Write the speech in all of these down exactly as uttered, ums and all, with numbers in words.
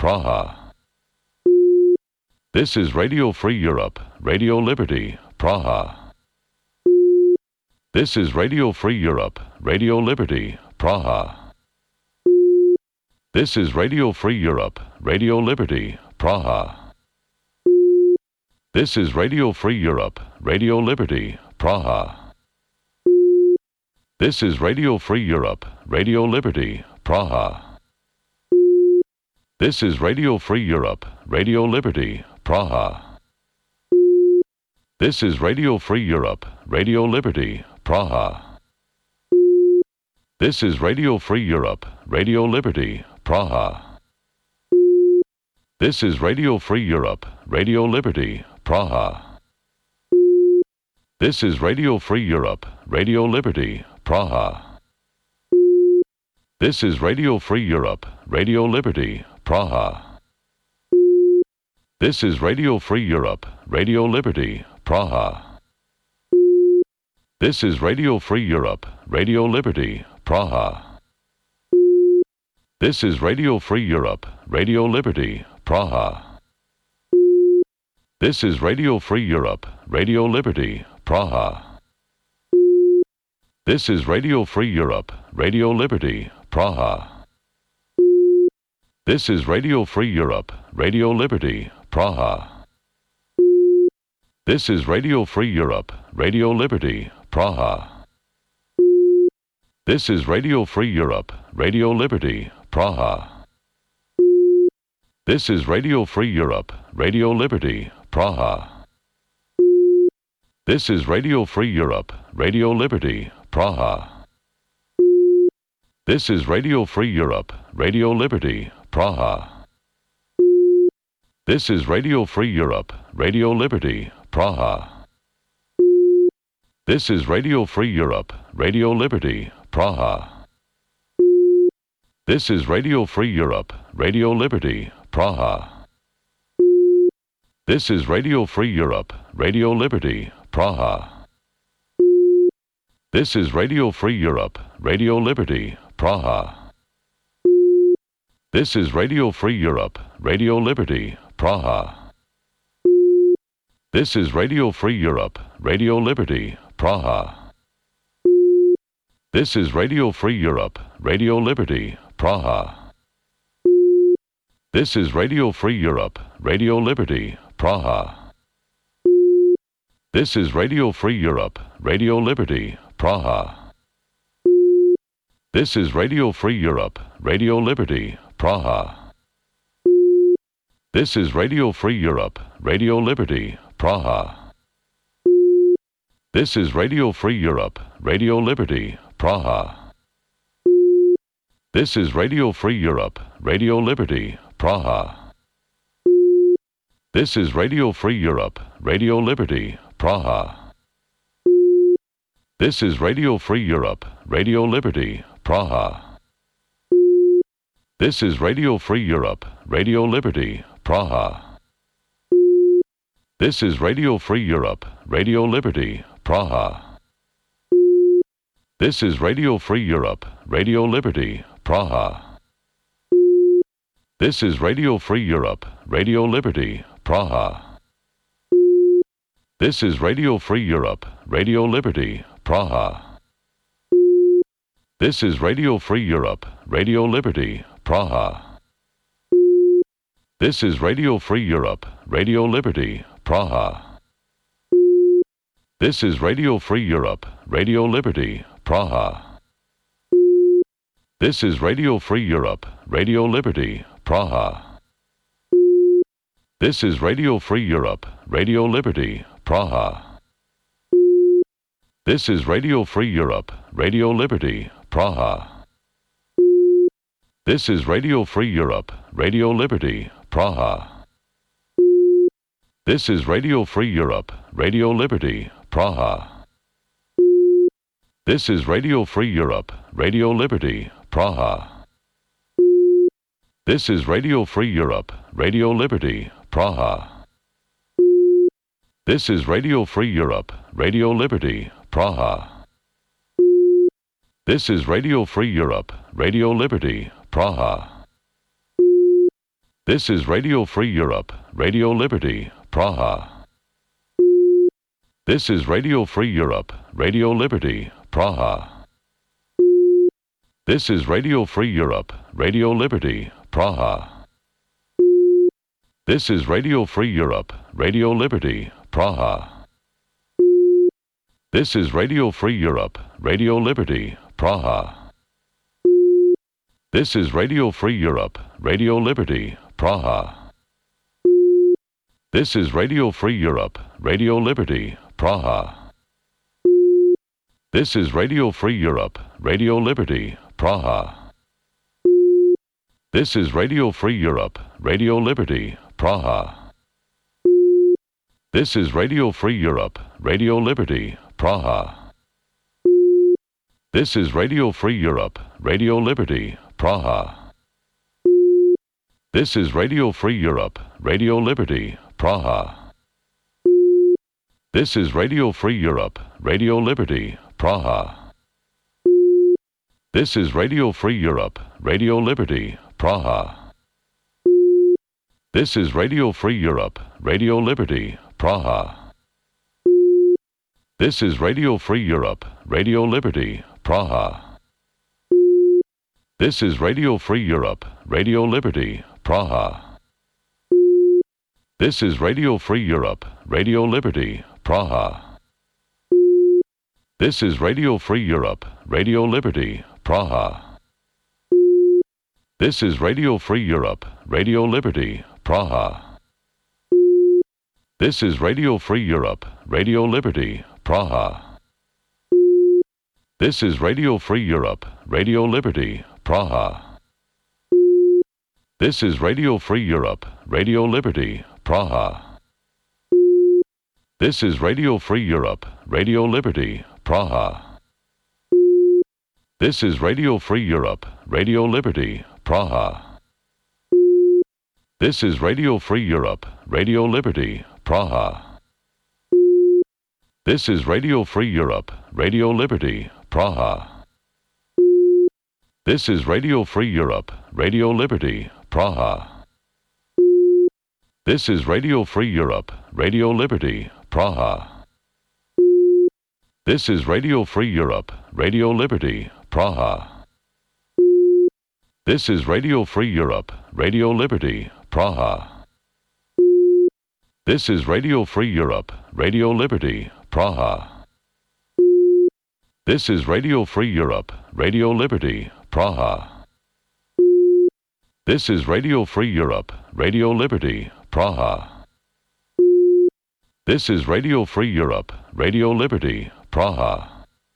Praha. This is Radio Free Europe, Radio Liberty, Praha. This is Radio Free Europe, Radio Liberty, Praha. This is Radio Free Europe, Radio Liberty, Praha. This is Radio Free Europe, Radio Liberty, Praha. This is Radio Free Europe, Radio Liberty, Praha. This is Radio Free Europe, Radio Liberty, Praha. This is Radio Free Europe, Radio Liberty, Praha. This is Radio Free Europe, Radio Liberty, Praha. This is Radio Free Europe, Radio Liberty, Praha. This is Radio Free Europe, Radio Liberty, Praha. This is Radio Free Europe, Radio Liberty, Praha. This is Radio Free Europe, Radio Liberty, Praha. This is Radio Free Europe, Radio Liberty, Praha. This is Radio Free Europe, Radio Liberty, Praha. This is Radio Free Europe, Radio Liberty, Praha. This is Radio Free Europe, Radio Liberty, Praha. This is Radio Free Europe, Radio Liberty, Praha. This is Radio Free Europe, Radio Liberty, Praha. This is Radio Free Europe, Radio Liberty, Praha. This is Radio Free Europe, Radio Liberty, Praha. This is Radio Free Europe, Radio Liberty, Praha. This is Radio Free Europe, Radio Liberty, Praha. This is Radio Free Europe, Radio Liberty, Praha. This is Radio Free Europe, Radio Liberty, Praha. This is Radio Free Europe, Radio Liberty, Praha. This is Radio Free Europe, Radio Liberty, Praha. This is Radio Free Europe, Radio Liberty, Praha. This is Radio Free Europe, Radio Liberty, Praha. This is Radio Free Europe, Radio Liberty, Praha. This is Radio Free Europe, Radio Liberty, Praha. This is Radio Free Europe, Radio Liberty, Praha. This is Radio Free Europe, Radio Liberty, Praha. This is Radio Free Europe, Radio Liberty, Praha. This is Radio Free Europe, Radio Liberty, Praha. This is Radio Free Europe, Radio Liberty, Praha. This is Radio Free Europe, Radio Liberty, Praha. This is Radio Free Europe, Radio Liberty, Praha. This is Radio Free Europe, Radio Liberty, Praha. This is Radio Free Europe, Radio Liberty, Praha. This is Radio Free Europe, Radio Liberty, Praha. This is Radio Free Europe, Radio Liberty, Praha. This is Radio Free Europe, Radio Liberty, Praha. This is Radio Free Europe, Radio Liberty, Praha. This is Radio Free Europe, Radio Liberty, Praha. This is Radio Free Europe, Radio Liberty, Praha. This is Radio Free Europe, Radio Liberty, Praha. This is Radio Free Europe, Radio Liberty, Praha. This is Radio Free Europe, Radio Liberty, Praha. This is Radio Free Europe, Radio Liberty, Praha. This is Radio Free Europe, Radio Liberty, Praha. This is Radio Free Europe, Radio Liberty, Praha. This is Radio Free Europe, Radio Liberty, Praha. This is Radio Free Europe, Radio Liberty, Praha. This is Radio Free Europe, Radio Liberty, Praha. This is Radio Free Europe, Radio Liberty, Praha. This is Radio Free Europe, Radio Liberty, Praha. This is Radio Free Europe, Radio Liberty, Praha. This is Radio Free Europe, Radio Liberty, Praha. This is Radio Free Europe, Radio Liberty, Praha. This is Radio Free Europe, Radio Liberty, Praha. This is Radio Free Europe, Radio Liberty, Praha. This is Radio Free Europe, Radio Liberty, Praha. This is Radio Free Europe, Radio Liberty, Praha. This is Radio Free Europe, Radio Liberty, Praha. This is Radio Free Europe, Radio Liberty, Praha. This is Radio Free Europe, Radio Liberty, Praha. This is Radio Free Europe, Radio Liberty, Praha. This is Radio Free Europe, Radio Liberty, Praha. This is Radio Free Europe, Radio Liberty, Praha. This is Radio Free Europe, Radio Liberty, Praha. This is Radio Free Europe, Radio Liberty, Praha. This is Radio Free Europe, Radio Liberty, Praha. This is Radio Free Europe, Radio Liberty, Praha. This is Radio Free Europe, Radio Liberty, Praha. This is Radio Free Europe, Radio Liberty, Praha. This is Radio Free Europe, Radio Liberty, Praha. This is Radio Free Europe, Radio Liberty, Praha. This is Radio Free Europe, Radio Liberty, Praha. This is Radio Free Europe, Radio Liberty, Praha. This is Radio Free Europe, Radio Liberty, Praha. This is Radio Free Europe, Radio Liberty, Praha. This is Radio Free Europe, Radio Liberty, Praha. This is Radio Free Europe, Radio Liberty, Praha. This is Radio Free Europe, Radio Liberty, Praha. This is Radio Free Europe, Radio Liberty, Praha. This is Radio Free Europe, Radio Liberty, Praha. This is Radio Free Europe, Radio Liberty, Praha. This is Radio Free Europe, Radio Liberty, Praha. This is Radio Free Europe, Radio Liberty, Praha. This is Radio Free Europe, Radio Liberty, Praha.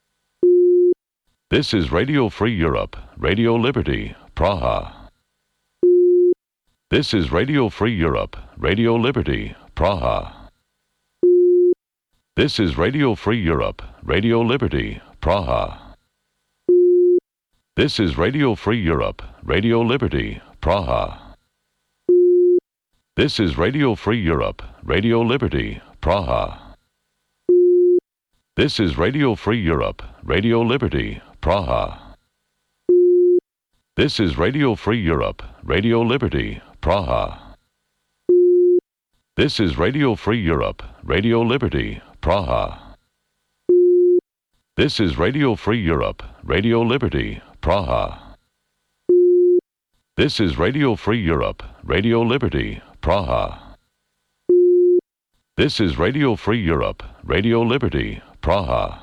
This is Radio Free Europe, Radio Liberty, Praha. This is Radio Free Europe, Radio Liberty, Praha. This is Radio Free Europe, Radio Liberty, Praha. This is Radio Free Europe, Radio Liberty, Praha. This is Radio Free Europe, Radio Liberty, Praha. This is Radio Free Europe, Radio Liberty, Praha. This is Radio Free Europe, Radio Liberty, Praha. This is Radio Free Europe, Radio Liberty, Praha. This is Radio Free Europe, Radio Liberty, Praha. This is Radio Free Europe, Radio Liberty, Praha. This is Radio Free Europe, Radio Liberty, Praha.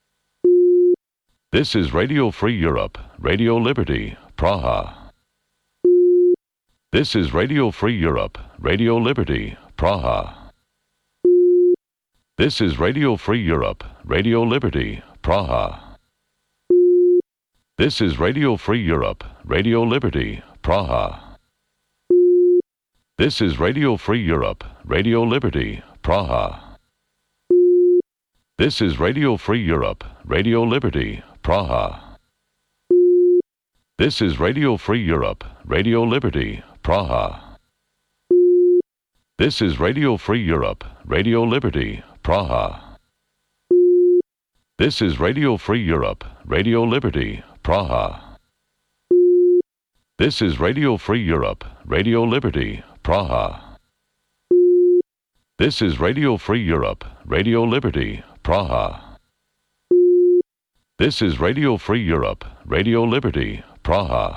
This is Radio Free Europe, Radio Liberty, Praha. This is Radio Free Europe, Radio Liberty, Praha. This is Radio Free Europe, Radio Liberty, Praha. This is Radio Free Europe, Radio Liberty, Praha. This is Radio Free Europe, Radio Liberty, Praha. This is Radio Free Europe, Radio Liberty, Praha. This is Radio Free Europe, Radio Liberty, Praha. This is Radio Free Europe, Radio Liberty, Praha. This is Radio Free Europe, Radio Liberty, Praha. This is Radio Free Europe, Radio Liberty, Praha. This is Radio Free Europe, Radio Liberty, Praha. This is Radio Free Europe, Radio Liberty, Praha.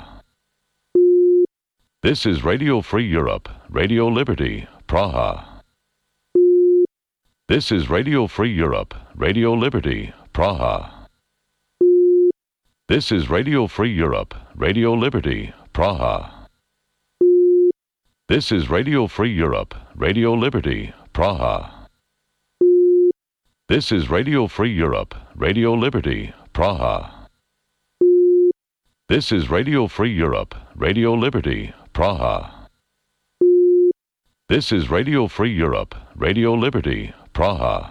This is Radio Free Europe, Radio Liberty, Praha. This is Radio Free Europe, Radio Liberty, Praha. This is Radio Free Europe, Radio Liberty, Praha. This is Radio Free Europe, Radio Liberty, Praha. This is Radio Free Europe, Radio Liberty, Praha. This is Radio Free Europe, Radio Liberty, Praha. This is Radio Free Europe, Radio Liberty, Praha.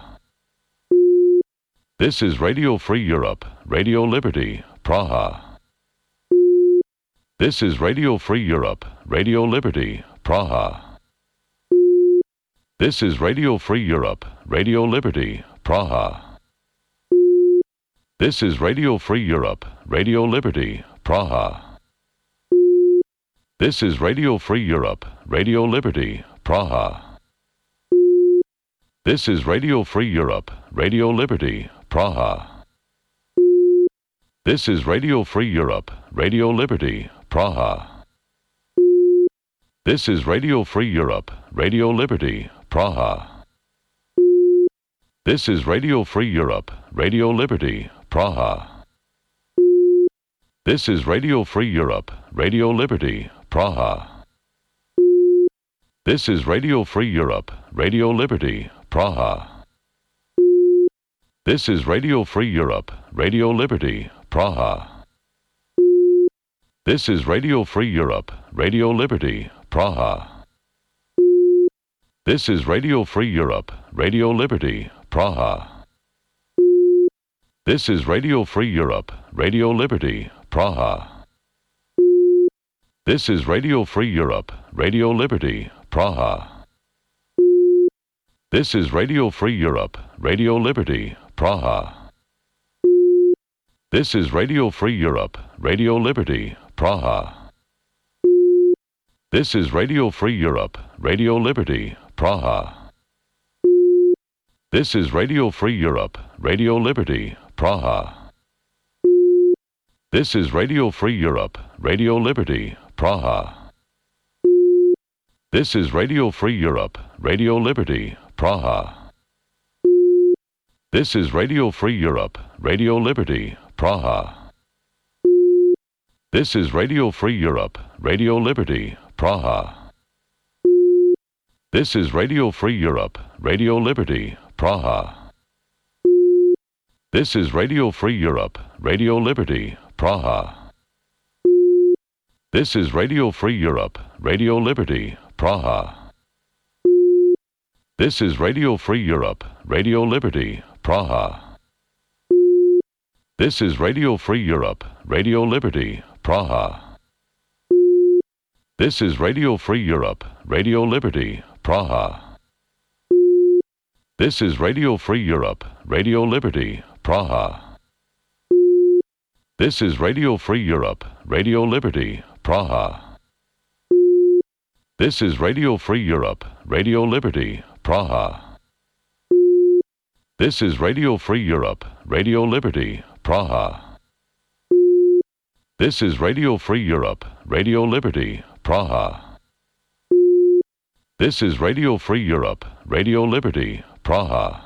This is Radio Free Europe, Radio Liberty, Praha. This is Radio Free Europe, Radio Liberty, Praha. This is Radio Free Europe, Radio Liberty, Praha. This is Radio Free Europe, Radio Liberty, Praha. This is Radio Free Europe, Radio Liberty, Praha. This is Radio Free Europe, Radio Liberty, Praha. This is Radio Free Europe, Radio Liberty, Praha. This is Radio Free Europe, Radio Liberty, Praha. This is Radio Free Europe, Radio Liberty, Praha. This is Radio Free Europe, Radio Liberty, Praha. This is Radio Free Europe, Radio Liberty, Praha. This is Radio Free Europe, Radio Liberty, Praha. This is Radio Free Europe, Radio Liberty, Praha. This is Radio Free Europe, Radio Liberty, Praha. This is Radio Free Europe, Radio Liberty, Praha. This is Radio Free Europe, Radio Liberty, Praha. This is Radio Free Europe, Radio Liberty, Praha. This is Radio Free Europe, Radio Liberty, Praha. This is Radio Free Europe, Radio Liberty, Praha. This is Radio Free Europe, Radio Liberty, Praha. This is Radio Free Europe, Radio Liberty, Praha. This is Radio Free Europe, Radio Liberty, Praha. This is Radio Free Europe, Radio Liberty, Praha. This is Radio Free Europe, Radio Liberty, Praha. This is Radio Free Europe, Radio Liberty, Praha. This is Radio Free Europe, Radio Liberty, Praha. This is Radio Free Europe, Radio Liberty, Praha. This is Radio Free Europe, Radio Liberty, Praha. This is Radio Free Europe, Radio Liberty, Praha. This is Radio Free Europe, Radio Liberty, Praha. This is Radio Free Europe, Radio Liberty, Praha. This is Radio Free Europe, Radio Liberty, Praha. This is Radio Free Europe, Radio Liberty, Praha. This is Radio Free Europe, Radio Liberty, Praha. This is Radio Free Europe, Radio Liberty, Praha. This is Radio Free Europe, Radio Liberty, Praha.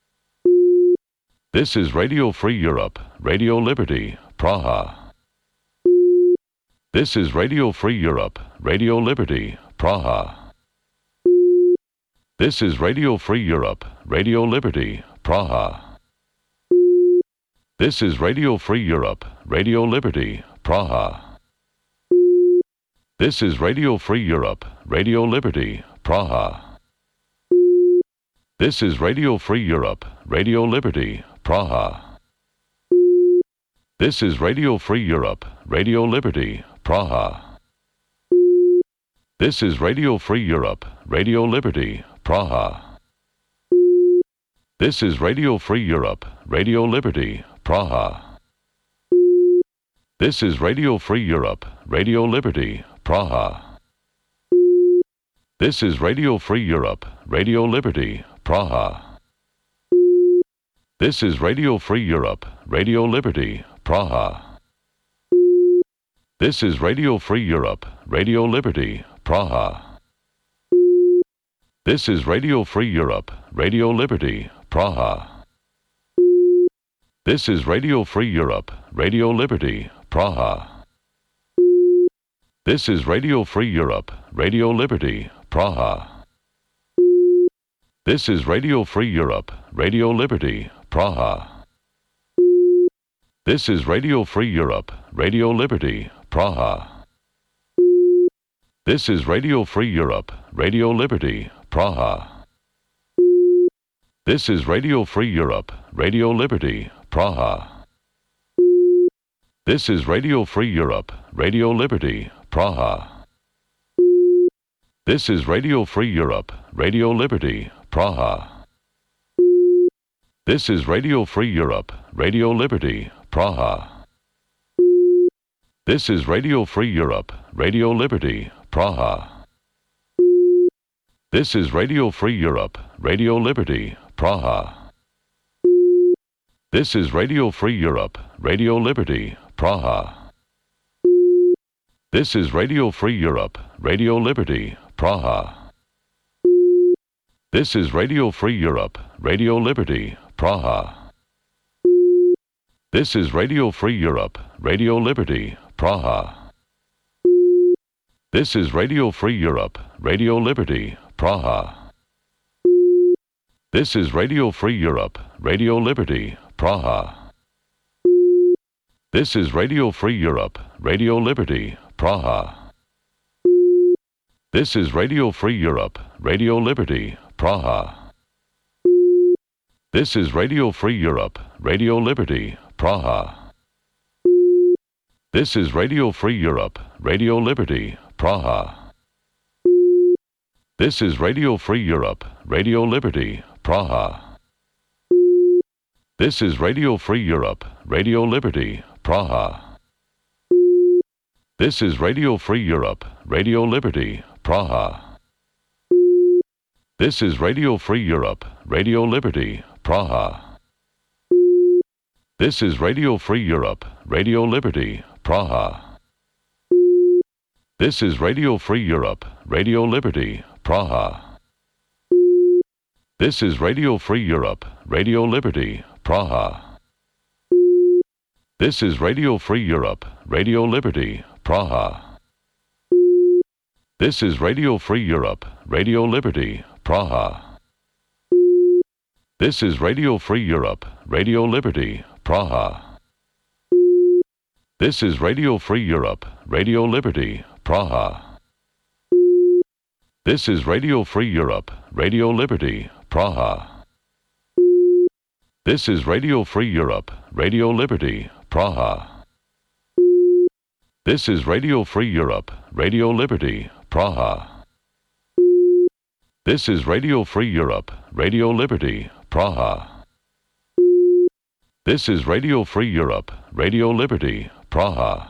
This is Radio Free Europe, Radio Liberty, Praha. This is Radio Free Europe, Radio Liberty, Praha. This is Radio Free Europe, Radio Liberty, Praha. This is Radio Free Europe, Radio Liberty, Praha. This is Radio Free Europe, Radio Liberty, Praha. This is Radio Free Europe, Radio Liberty, Praha. This is Radio Free Europe, Radio Liberty, Praha. This is Radio Free Europe, Radio Liberty, Praha. This is Radio Free Europe, Radio Liberty, Praha. This is Radio Free Europe, Radio Liberty, Praha. This is Radio Free Europe, Radio Liberty, Praha. This is Radio Free Europe, Radio Liberty, Praha. This is Radio Free Europe, Radio Liberty, Praha. This is Radio Free Europe, Radio Liberty, Praha. This is Radio Free Europe, Radio Liberty, Praha. This is Radio Free Europe, Radio Liberty, Praha. This is Radio Free Europe, Radio Liberty, Praha. This is Radio Free Europe, Radio Liberty, Praha. This is Radio Free Europe, Radio Liberty, Praha. This is Radio Free Europe, Radio Liberty, Praha. This is Radio Free Europe, Radio Liberty, Praha. This is Radio Free Europe, Radio Liberty, Praha. This is Radio Free Europe, Radio Liberty, Praha. This is Radio Free Europe, Radio Liberty, Praha. This is Radio Free Europe, Radio Liberty, Praha. This is Radio Free Europe, Radio Liberty, Praha. This is Radio Free Europe, Radio Liberty, Praha. This is Radio Free Europe, Radio Liberty, Praha. This is Radio Free Europe, Radio Liberty, Praha. This is Radio Free Europe, Radio Liberty, Praha. This is Radio Free Europe, Radio Liberty, Praha. This is Radio Free Europe, Radio Liberty, Praha. This is Radio Free Europe, Radio Liberty, Praha. This is Radio Free Europe, Radio Liberty, Praha. This is Radio Free Europe, Radio Liberty, Praha. This is Radio Free Europe, Radio Liberty, Praha. This is Radio Free Europe, Radio Liberty, Praha. This is Radio Free Europe, Radio Liberty, Praha. This is Radio Free Europe, Radio Liberty, Praha. This is Radio Free Europe, Radio Liberty, Praha. This is Radio Free Europe, Radio Liberty, Praha. This is Radio Free Europe, Radio Liberty, Praha. This is Radio Free Europe, Radio Liberty, Praha. This is Radio Free Europe, Radio Liberty, Praha. This is Radio Free Europe, Radio Liberty, Praha. This is Radio Free Europe, Radio Liberty, Praha. This is Radio Free Europe, Radio Liberty, Praha. This is Radio Free Europe, Radio Liberty, Praha. This is Radio Free Europe, Radio Liberty, Praha. This is Radio Free Europe, Radio Liberty, Praha. This is Radio Free Europe, Radio Liberty, Praha.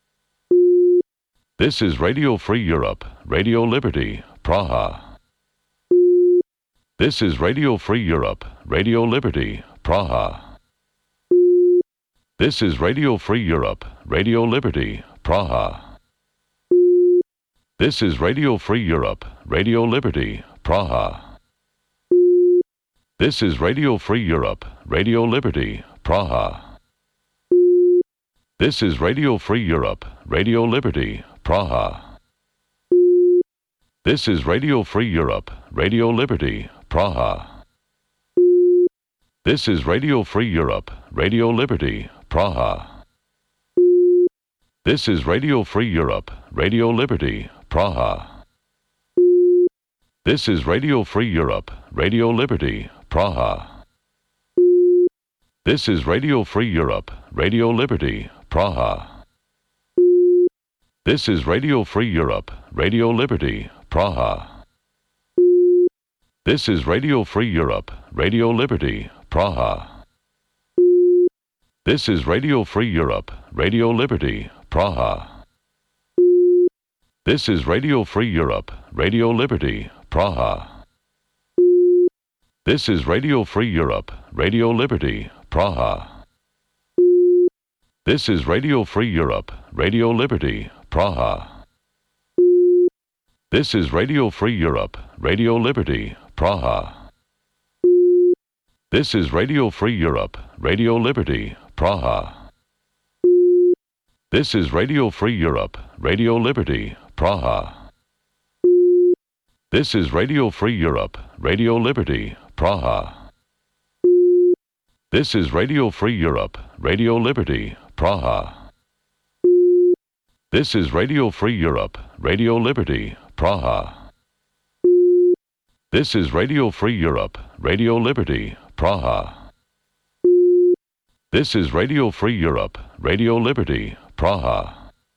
This is Radio Free Europe, Radio Liberty, Praha. This is Radio Free Europe, Radio Liberty, Praha. This is Radio Free Europe, Radio Liberty, Praha. This is Radio Free Europe, Radio Liberty, Praha. This is Radio Free Europe, Radio Liberty, Praha. This is Radio Free Europe, Radio Liberty, Praha. This is Radio Free Europe, Radio Liberty, Praha. This is Radio Free Europe, Radio Liberty, Praha. This is Radio Free Europe, Radio Liberty, Praha. This is Radio Free Europe, Radio Liberty, Praha. This is Radio Free Europe, Radio Liberty, Praha. This is Radio Free Europe, Radio Liberty, Praha. This is Radio Free Europe, Radio Liberty, Praha. This is Radio Free Europe, Radio Liberty, Praha. This is Radio Free Europe, Radio Liberty, Praha. This is Radio Free Europe, Radio Liberty, Praha. This is Radio Free Europe, Radio Liberty, Praha. This is Radio Free Europe, Radio Liberty, Praha. This is Radio Free Europe, Radio Liberty, Praha. This is Radio Free Europe, Radio Liberty, Praha. This is Radio Free Europe, Radio Liberty, Praha. This is Radio Free Europe, Radio Liberty, Praha. This is Radio Free Europe, Radio Liberty, Praha. This is Radio Free Europe, Radio Liberty, Praha. This is Radio Free Europe, Radio Liberty, Praha.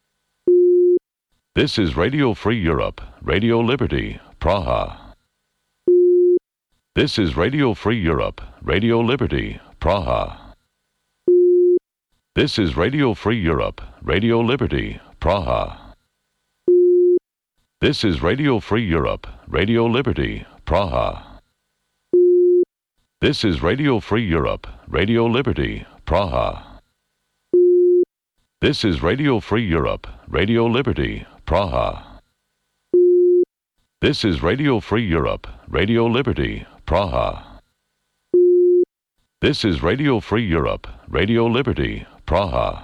This is Radio Free Europe, Radio Liberty, Praha. This is Radio Free Europe, Radio Liberty, Praha. This is Radio Free Europe, Radio Liberty, Praha. This is Radio Free Europe, Radio Liberty, Praha. This is Radio Free Europe, Radio Liberty, Praha. This is Radio Free Europe, Radio Liberty, Praha. This is Radio Free Europe, Radio Liberty, Praha. This is Radio Free Europe, Radio Liberty, Praha.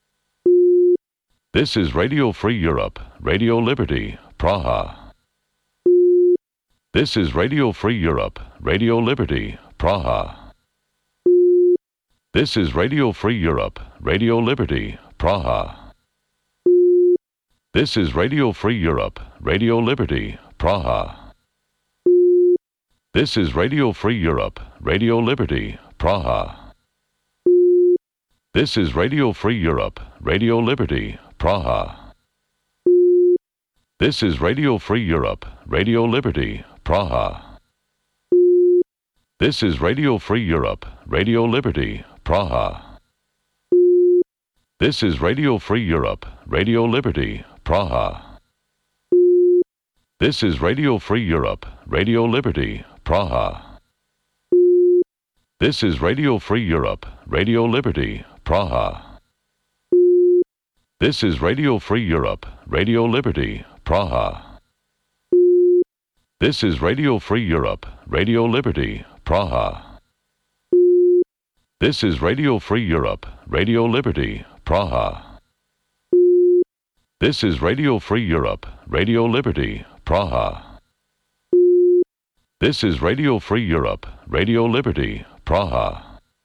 This is Radio Free Europe, Radio Liberty, Praha. This is Radio Free Europe, Radio Liberty, Praha. This is Radio Free Europe, Radio Liberty, Praha. This is Radio Free Europe, Radio Liberty, Praha. This is Radio Free Europe, Radio Liberty, Praha. This is Radio Free Europe, Radio Liberty, Praha. This is Radio Free Europe, Radio Liberty, Praha. This is Radio Free Europe, Radio Liberty, Praha. This is Radio Free Europe, Radio Liberty, Praha. This is Radio Free Europe, Radio Liberty, Praha. This is Radio Free Europe, Radio Liberty, Praha. This is Radio Free Europe, Radio Liberty, Praha. This is Radio Free Europe, Radio Liberty, Praha. This is Radio Free Europe, Radio Liberty, Praha. This is Radio Free Europe, Radio Liberty, Praha. This is Radio Free Europe, Radio Liberty, Praha.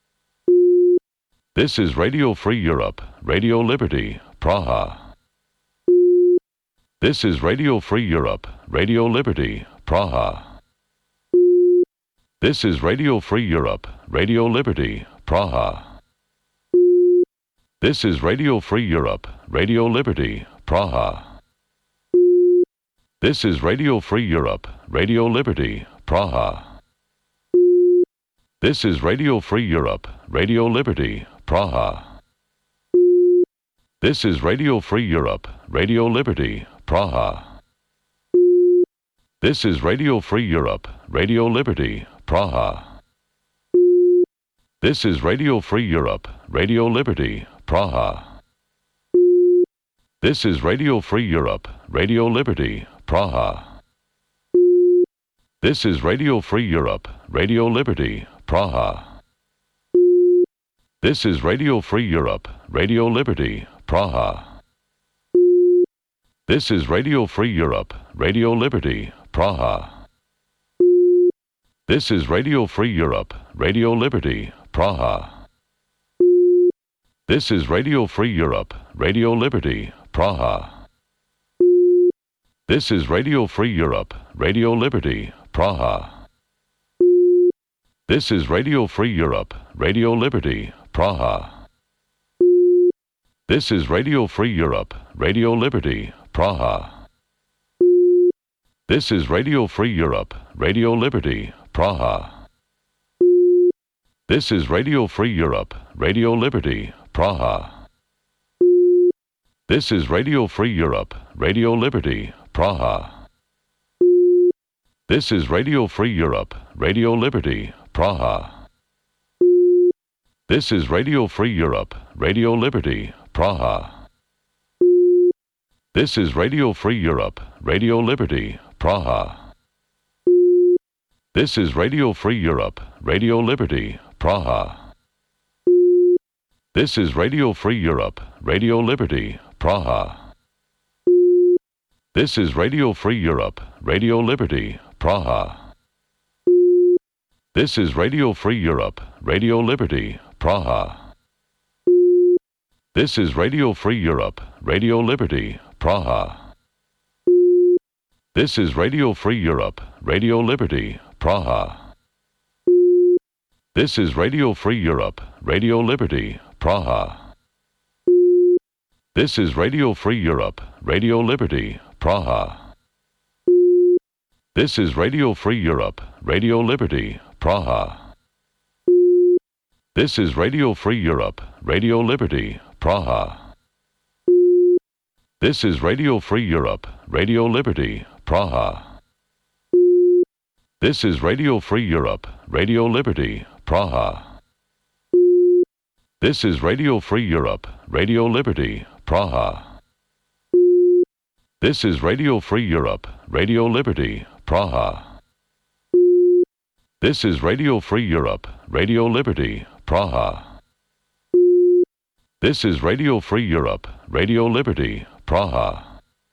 This is Radio Free Europe, Radio Liberty, Praha. This is Radio Free Europe, Radio Liberty, Praha. This is Radio Free Europe, Radio Liberty, Praha. This is Radio Free Europe, Radio Liberty, Praha. This is Radio Free Europe, Radio Liberty, Praha. This is Radio Free Europe, Radio Liberty, Praha. This is Radio Free Europe, Radio Liberty, Praha. This is Radio Free Europe, Radio Liberty, Praha. This is Radio Free Europe, Radio Liberty, Praha. This is Radio Free Europe, Radio Liberty, Praha. This is Radio Free Europe, Radio Liberty, Praha. This is Radio Free Europe, Radio Liberty, Praha. This is Radio Free Europe, Radio Liberty, Praha. This is Radio Free Europe, Radio Liberty, Praha. This is Radio Free Europe, Radio Liberty, Praha. This is Radio Free Europe, Radio Liberty, Praha. This is Radio Free Europe, Radio Liberty, Praha. This is Radio Free Europe, Radio Liberty, Praha. This is Radio Free Europe, Radio Liberty, Praha. This is Radio Free Europe, Radio Liberty, Praha. This is Radio Free Europe, Radio Liberty, Praha. This is Radio Free Europe, Radio Liberty, Praha. This is Radio Free Europe, Radio Liberty, Praha. This is Radio Free Europe, Radio Liberty, Praha. This is Radio Free Europe, Radio Liberty, Praha. This is Radio Free Europe, Radio Liberty, Praha. This is Radio Free Europe, Radio Liberty, Praha. This is Radio Free Europe, Radio Liberty, Praha. This is Radio Free Europe, Radio Liberty, Praha. This is Radio Free Europe, Radio Liberty, Praha. This is Radio Free Europe, Radio Liberty, Praha. This is Radio Free Europe, Radio Liberty, Praha. This is Radio Free Europe, Radio Liberty, Praha. This is Radio Free Europe, Radio Liberty, Praha. This is Radio Free Europe, Radio Liberty, Praha. This is Radio Free Europe, Radio Liberty, Praha. This is Radio Free Europe, Radio Liberty, Praha. This is Radio Free Europe, Radio Liberty, Praha. This is Radio Free Europe, Radio Liberty, Praha. This is Radio Free Europe, Radio Liberty, Praha.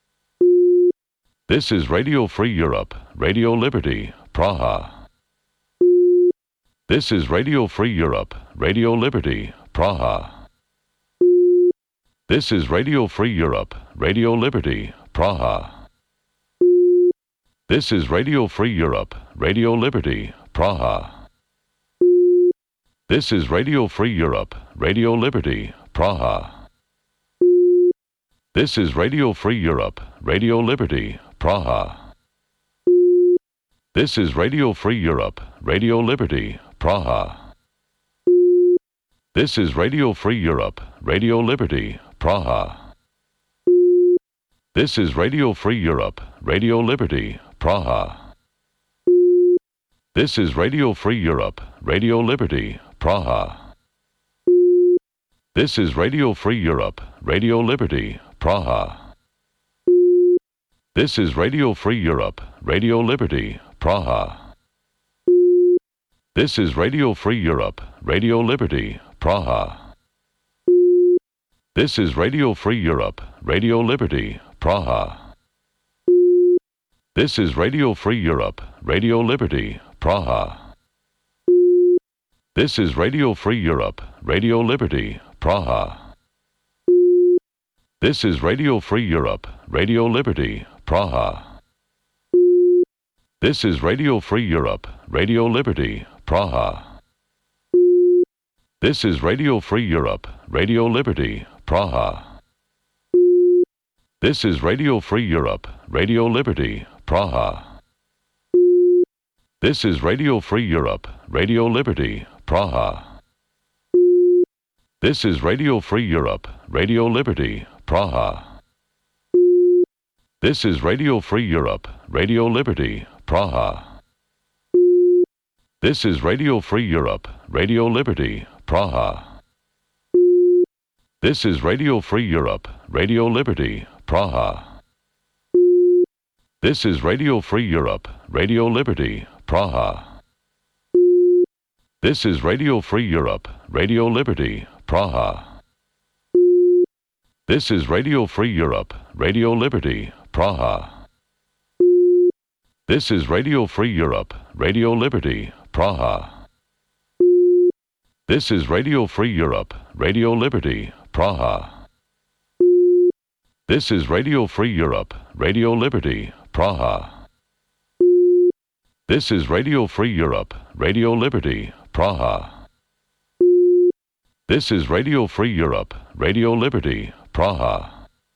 This is Radio Free Europe, Radio Liberty, Praha. This is Radio Free Europe, Radio Liberty, Praha. This is Radio Free Europe, Radio Liberty, Praha. This is Radio Free Europe, Radio Liberty, Praha. This is Radio Free Europe, Radio Liberty, Praha. This is Radio Free Europe, Radio Liberty, Praha. This is Radio Free Europe, Radio Liberty, Praha. This is Radio Free Europe, Radio Liberty, Praha. This is Radio Free Europe, Radio Liberty, Praha. This is Radio Free Europe, Radio Liberty, Praha. This is Radio Free Europe, Radio Liberty, Praha. This is Radio Free Europe, Radio Liberty, Praha. This is Radio Free Europe, Radio Liberty, Praha. This is Radio Free Europe, Radio Liberty, Praha. This is Radio Free Europe, Radio Liberty, Praha. This is Radio Free Europe, Radio Liberty, Praha. This is Radio Free Europe, Radio Liberty, Praha. This is Radio Free Europe, Radio Liberty, Praha. This is Radio Free Europe, Radio Liberty, Praha. This is Radio Free Europe, Radio Liberty, Praha. This is Radio Free Europe, Radio Liberty, Praha. This is Radio Free Europe, Radio Liberty, Praha. This is Radio Free Europe, Radio Liberty, Praha. This is Radio Free Europe, Radio Liberty, Praha. This is Radio Free Europe, Radio Liberty, Praha. This is Radio Free Europe, Radio Liberty, Praha. This is Radio Free Europe, Radio Liberty, Praha. This is Radio Free Europe, Radio Liberty, Praha. This is Radio Free Europe, Radio Liberty, Praha. This is Radio Free Europe, Radio Liberty, Praha. This is Radio Free Europe, Radio Liberty, Praha. This is Radio Free Europe, Radio Liberty, Praha. This is Radio Free Europe, Radio Liberty, Praha.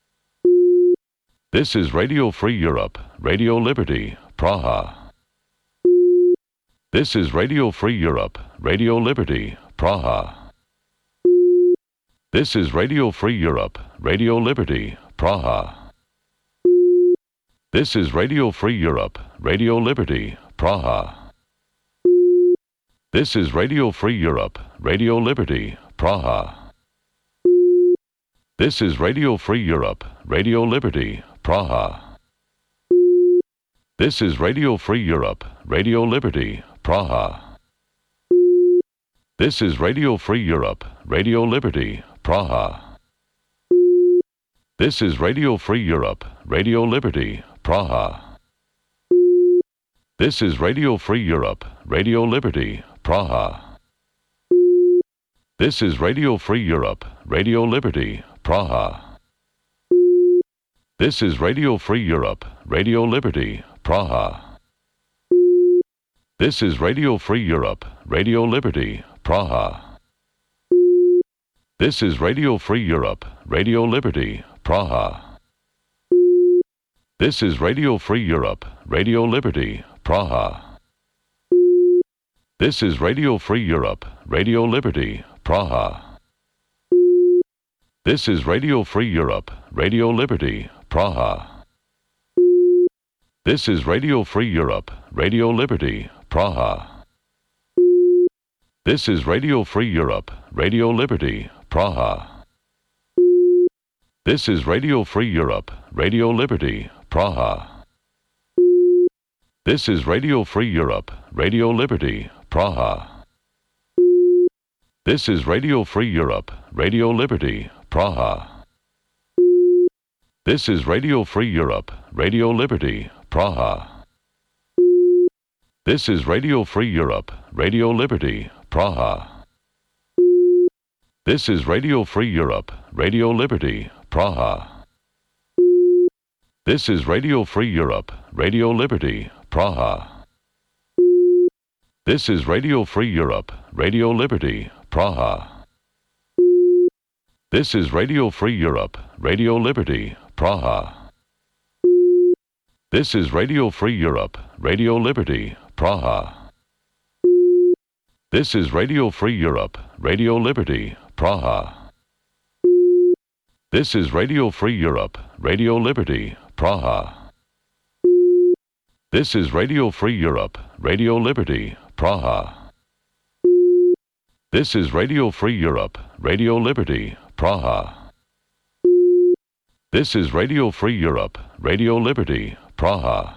This is Radio Free Europe, Radio Liberty, Praha. This is Radio Free Europe, Radio Liberty, Praha. This is Radio Free Europe, Radio Liberty, Praha. This is Radio Free Europe, Radio Liberty, Praha. This is Radio Free Europe, Radio Liberty, Praha. This is Radio Free Europe, Radio Liberty, Praha. This is Radio Free Europe, Radio Liberty, Praha. This is Radio Free Europe, Radio Liberty, Praha. This is Radio Free Europe, Radio Liberty, Praha. This is Radio Free Europe, Radio Liberty, Praha. This is Radio Free Europe, Radio Liberty, Praha. This is Radio Free Europe, Radio Liberty, Praha. This is Radio Free Europe, Radio Liberty, Praha. This is Radio Free Europe, Radio Liberty, Praha. This is Radio Free Europe, Radio Liberty, Praha. This is Radio Free Europe, Radio Liberty, Praha. This is Radio Free Europe, Radio Liberty, Praha. This is Radio Free Europe, Radio Liberty, Praha. This is Radio Free Europe, Radio Liberty, Praha. This is Radio Free Europe, Radio Liberty, Praha. This is Radio Free Europe, Radio Liberty, Praha. This is Radio Free Europe, Radio Liberty, Praha. This is Radio Free Europe, Radio Liberty, Praha. This is Radio Free Europe, Radio Liberty, Praha. This is Radio Free Europe, Radio Liberty, Praha. This is Radio Free Europe, Radio Liberty, Praha. This is Radio Free Europe, Radio Liberty, Praha. This is Radio Free Europe, Radio Liberty, Praha. This is Radio Free Europe, Radio Liberty, Praha. This is Radio Free Europe, Radio Liberty, Praha. This is Radio Free Europe, Radio Liberty, Praha. This is Radio Free Europe, Radio Liberty, Praha. This is Radio Free Europe, Radio Liberty, Praha. This is Radio Free Europe, Radio Liberty, Praha.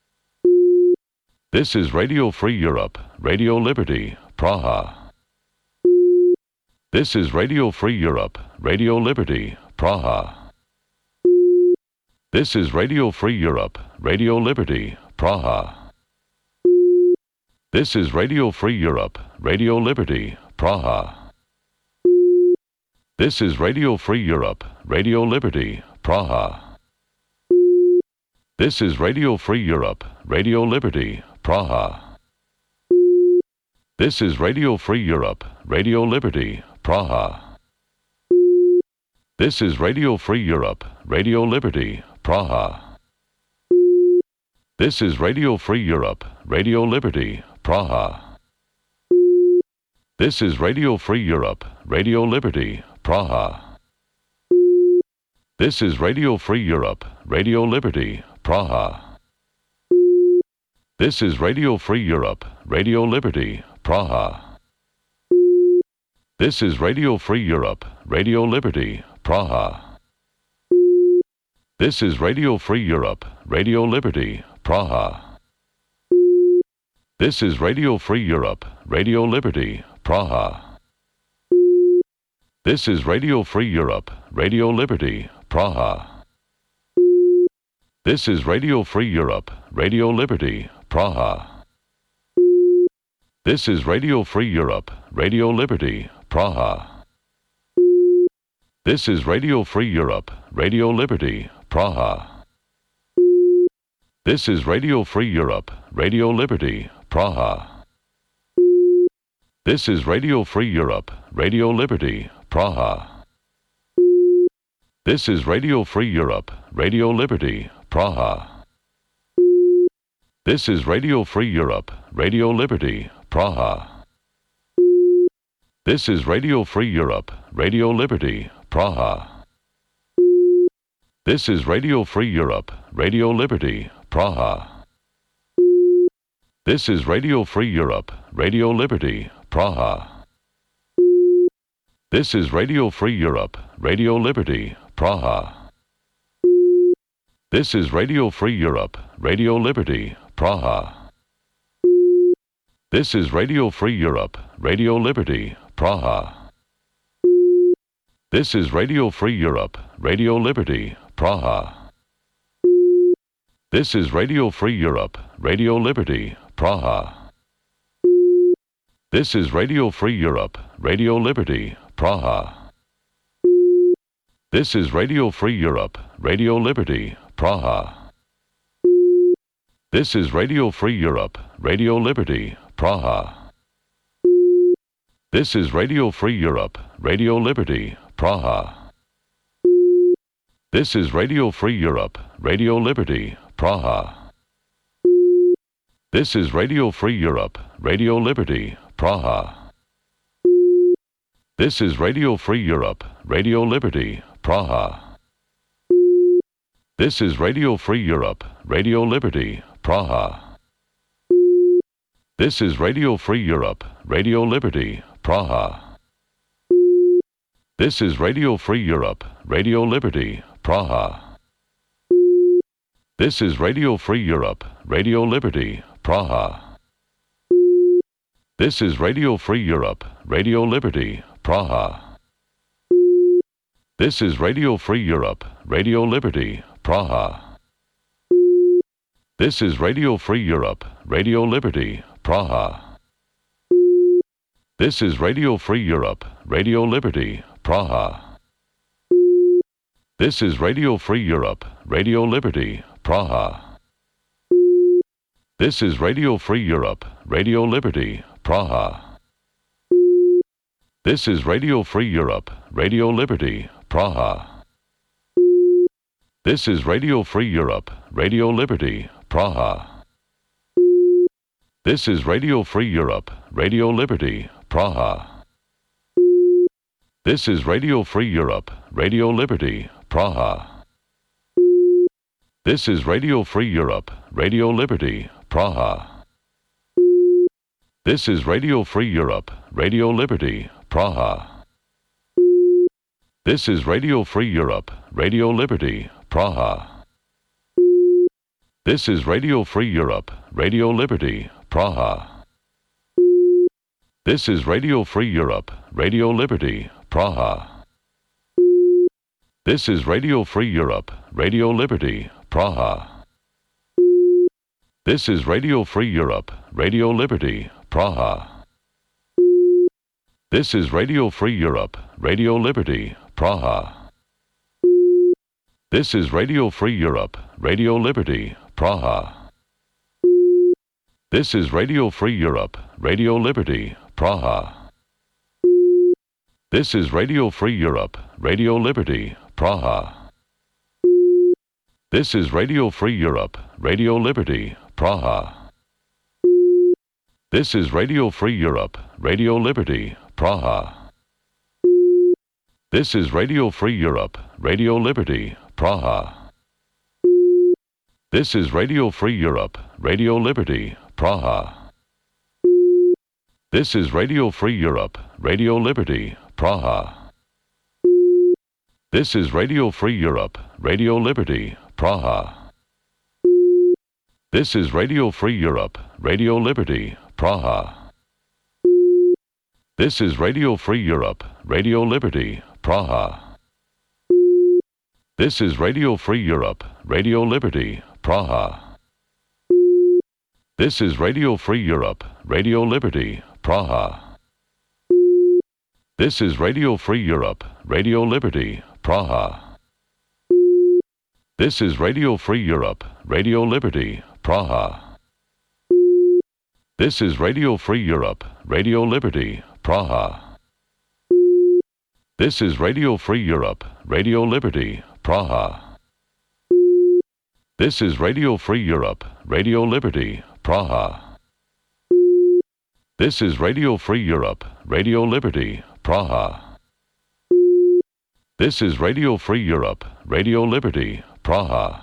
This is Radio Free Europe, Radio Liberty, Praha. This is Radio Free Europe, Radio Liberty, Praha. This is Radio Free Europe, Radio Liberty, Praha. This is Radio Free Europe, Radio Liberty, Praha. This is Radio Free Europe, Radio Liberty, Praha. This is Radio Free Europe, Radio Liberty, Praha. This is Radio Free Europe, Radio Liberty, Praha. This is Radio Free Europe, Radio Liberty, Praha. This is Radio Free Europe, Radio Liberty, Praha. This is Radio Free Europe, Radio Liberty, Praha. This is Radio Free Europe, Radio Liberty, Praha. This is Radio Free Europe, Radio Liberty, Praha. This is Radio Free Europe, Radio Liberty, Praha. This is Radio Free Europe, Radio Liberty, Praha. This is Radio Free Europe, Radio Liberty, Praha. This is Radio Free Europe, Radio Liberty, Praha. This is Radio Free Europe, Radio Liberty, Praha. This is Radio Free Europe, Radio Liberty, Praha. This is Radio Free Europe, Radio Liberty, Praha. This is Radio Free Europe, Radio Liberty, Praha. This is Radio Free Europe, Radio Liberty, Praha. This is Radio Free Europe, Radio Liberty, Praha. This is Radio Free Europe, Radio Liberty, Praha. This is Radio Free Europe, Radio Liberty, Praha. This is Radio Free Europe, Radio Liberty, Praha. This is Radio Free Europe, Radio Liberty, Praha. This is Radio Free Europe, Radio Liberty, Praha. This is Radio Free Europe, Radio Liberty, Praha. This is Radio Free Europe, Radio Liberty, Praha. This is Radio Free Europe, Radio Liberty, Praha. This is Radio Free Europe, Radio Liberty, Praha. This is Radio Free Europe, Radio Liberty, Praha. This is Radio Free Europe, Radio Liberty, Praha. This is Radio Free Europe, Radio Liberty, Praha. This is Radio Free Europe, Radio Liberty, Praha. This is Radio Free Europe, Radio Liberty, Praha. This is Radio Free Europe, Radio Liberty, Praha. This is Radio Free Europe, Radio Liberty, Praha. This is Radio Free Europe, Radio Liberty, Praha. This is Radio Free Europe, Radio Liberty, Praha. This is Radio Free Europe, Radio Liberty, Praha. This is Radio Free Europe, Radio Liberty, Praha. This is Radio Free Europe, Radio Liberty, Praha. This is Radio Free Europe, Radio Liberty, Praha. This is Radio Free Europe, Radio Liberty, Praha. This is Radio Free Europe, Radio Liberty, Praha. This is Radio Free Europe, Radio Liberty, Praha. This is Radio Free Europe, Radio Liberty, Praha. This is Radio Free Europe, Radio Liberty, Praha. This is Radio Free Europe, Radio Liberty, Praha. This is Radio Free Europe, Radio Liberty, Praha. This is Radio Free Europe, Radio Liberty, Praha. This is Radio Free Europe, Radio Liberty, Praha. This is Radio Free Europe, Radio Liberty, Praha. This is Radio Free Europe, Radio Liberty, Praha. This is Radio Free Europe, Radio Liberty, Praha. This is Radio Free Europe, Radio Liberty, Praha. This is Radio Free Europe, Radio Liberty, Praha. This is Radio Free Europe, Radio Liberty, Praha. This is Radio Free Europe, Radio Liberty, Praha. This is Radio Free Europe, Radio Liberty, Praha. This is Radio Free Europe, Radio Liberty, Praha. This is Radio Free Europe, Radio Liberty, Praha. This is Radio Free Europe, Radio Liberty, Praha. This is Radio Free Europe, Radio Liberty, Praha. This is Radio Free Europe, Radio Liberty, Praha. This is Radio Free Europe, Radio Liberty, Praha. This is Radio Free Europe, Radio Liberty, Praha. This is Radio Free Europe, Radio Liberty, Praha. This is Radio Free Europe, Radio Liberty, Praha. This is Radio Free Europe, Radio Liberty, Praha. This is Radio Free Europe, Radio Liberty, Praha. This is Radio Free Europe, Radio Liberty, Praha. This is Radio Free Europe, Radio Liberty, Praha. This is Radio Free Europe, Radio Liberty, Praha. This is Radio Free Europe, Radio Liberty, Praha. This is Radio Free Europe, Radio Liberty, Praha. This is Radio Free Europe, Radio Liberty, Praha. This is Radio Free Europe, Radio Liberty, Praha. This is Radio Free Europe, Radio Liberty, Praha.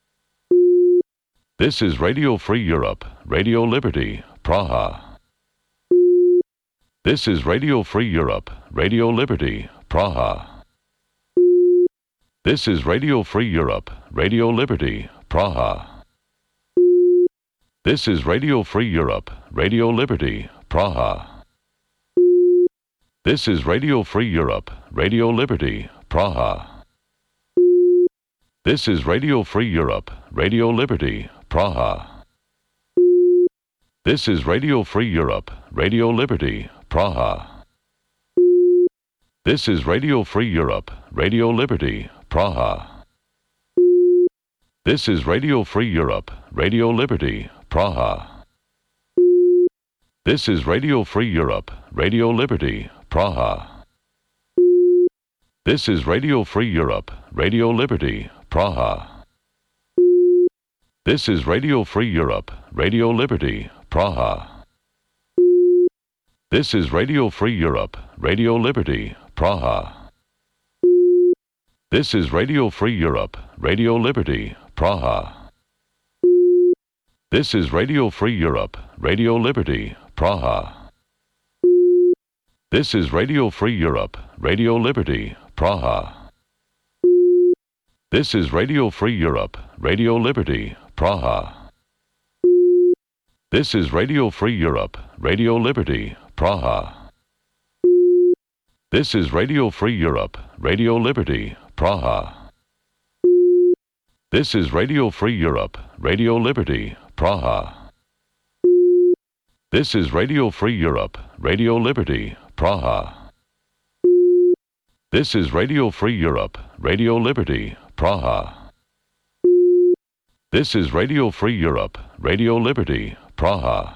This is Radio Free Europe, Radio Liberty, Praha. This is Radio Free Europe, Radio Liberty, Praha. This is Radio Free Europe, Radio Liberty, Praha. This is Radio Free Europe, Radio Liberty, Praha. This is Radio Free Europe, Radio Liberty, Praha. This is Radio Free Europe, Radio Liberty, Praha. This is Radio Free Europe, Radio Liberty, Praha. This is Radio Free Europe, Radio Liberty, Praha. This is Radio Free Europe, Radio Liberty, Praha. This is Radio Free Europe, Radio Liberty, Praha. This is Radio Free Europe, Radio Liberty, Praha. This is Radio Free Europe, Radio Liberty, Praha. This is Radio Free Europe, Radio Liberty, Praha. This is Radio Free Europe, Radio Liberty, Praha. This is Radio Free Europe, Radio Liberty, Praha. This is Radio Free Europe, Radio Liberty, Praha. This is Radio Free Europe, Radio Liberty, Praha. This is Radio Free Europe, Radio Liberty, Praha. This is Radio Free Europe, Radio Liberty, Praha. This is Radio Free Europe, Radio Liberty, Praha. This is Radio Free Europe, Radio Liberty, Praha. This is Radio Free Europe, Radio Liberty, Praha. This is Radio Free Europe, Radio Liberty, Praha.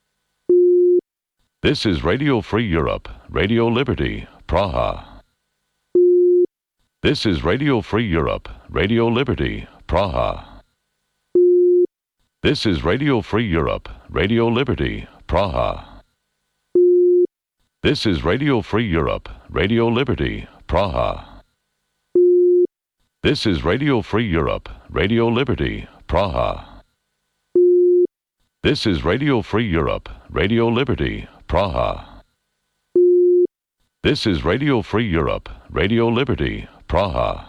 This is Radio Free Europe, Radio Liberty, Praha. This is Radio Free Europe, Radio Liberty, Praha. This is Radio Free Europe, Radio Liberty, Praha. This is Radio Free Europe, Radio Liberty, Praha. This is Radio Free Europe, Radio Liberty, Praha. This is Radio Free Europe, Radio Liberty, Praha. This is Radio Free Europe, Radio Liberty, Praha.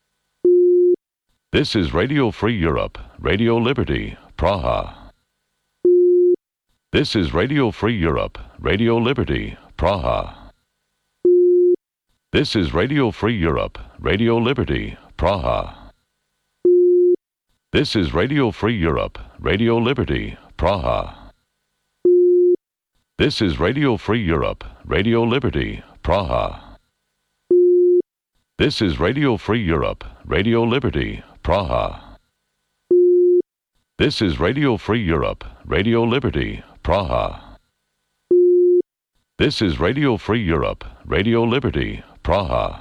This is Radio Free Europe, Radio Liberty, Praha. This is Radio Free Europe, Radio Liberty, Praha. This is Radio Free Europe, Radio Liberty, Praha. This is Radio Free Europe, Radio Liberty, Praha. This is Radio Free Europe, Radio Liberty, Praha. This is Radio Free Europe, Radio Liberty, Praha. This is Radio Free Europe, Radio Liberty, Praha. This is Radio Free Europe, Radio Liberty, Praha.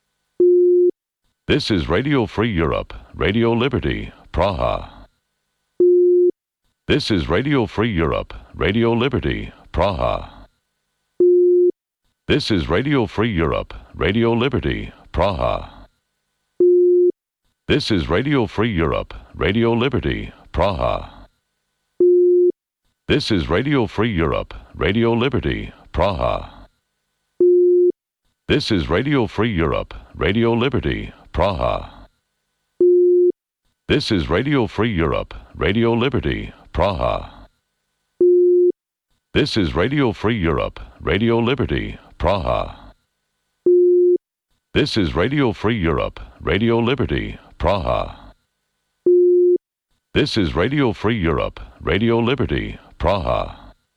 This is Radio Free Europe, Radio Liberty, Praha. This is Radio Free Europe, Radio Liberty, Praha. This is Radio Free Europe, Radio Liberty, Praha. This is Radio Free Europe, Radio Liberty, Praha. This is Radio Free Europe, Radio Liberty, Praha. This is Radio Free Europe, Radio Liberty, Praha. This is Radio Free Europe, Radio Liberty, Praha. This is Radio Free Europe, Radio Liberty, Praha. This is Radio Free Europe, Radio Liberty, Praha. This is Radio Free Europe, Radio Liberty, Praha.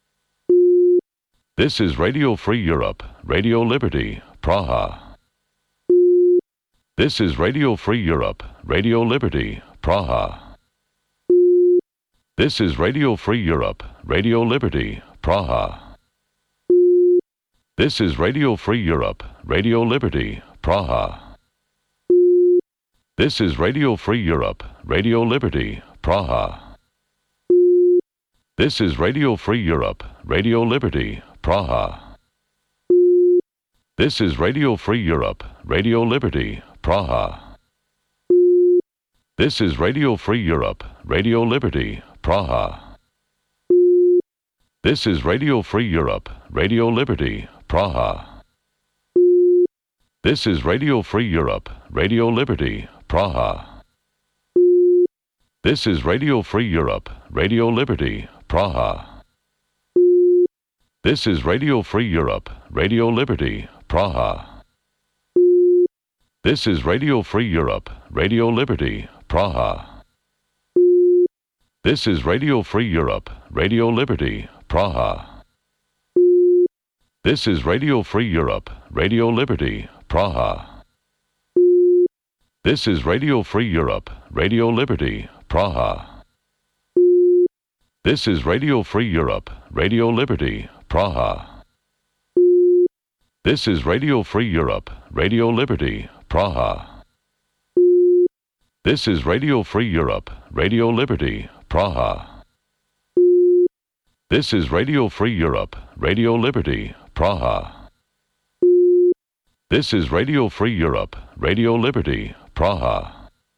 This is Radio Free Europe, Radio Liberty, Praha. This is Radio Free Europe, Radio Liberty, Praha. This is Radio Free Europe, Radio Liberty, Praha. This is Radio Free Europe, Radio Liberty, Praha. This is Radio Free Europe, Radio Liberty, Praha. This is Radio Free Europe, Radio Liberty, Praha. This is Radio Free Europe, Radio Liberty, Praha. This is Radio Free Europe, Radio Liberty, Praha. This is Radio Free Europe, Radio Liberty, Praha. This is Radio Free Europe, Radio Liberty, Praha. This is Radio Free Europe, Radio Liberty, Praha. This is Radio Free Europe, Radio Liberty, Praha. This is Radio Free Europe, Radio Liberty, Praha. This is Radio Free Europe, Radio Liberty, Praha. This is Radio Free Europe, Radio Liberty, Praha. This is Radio Free Europe, Radio Liberty, Praha. This is Radio Free Europe, Radio Liberty, Praha. This is Radio Free Europe, Radio Liberty, Praha. This is Radio Free Europe, Radio Liberty, Praha. This is Radio Free Europe, Radio Liberty, Praha. This is Radio Free Europe, Radio Liberty, Praha.